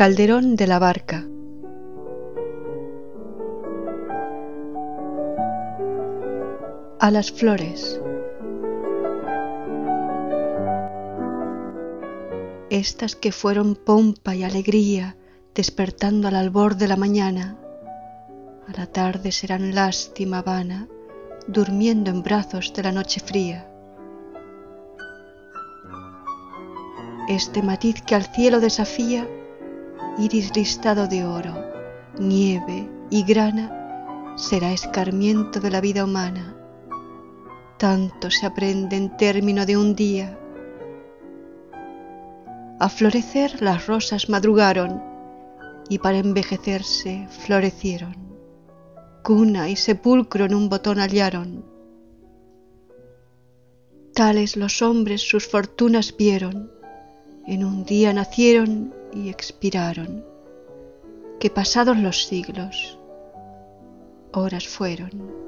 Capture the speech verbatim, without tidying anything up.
calderón de la barca. A las flores. Estas que fueron pompa y alegría, despertando al albor de la mañana, a la tarde serán lástima vana, durmiendo en brazos de la noche fría. Este matiz que al cielo desafía, iris listado de oro, nieve y grana, será escarmiento de la vida humana. Tanto se aprende en término de un día. A florecer las rosas madrugaron y para envejecerse florecieron. Cuna y sepulcro en un botón hallaron. Tales los hombres sus fortunas vieron, en un día nacieron y expiraron, que pasados los siglos, horas fueron.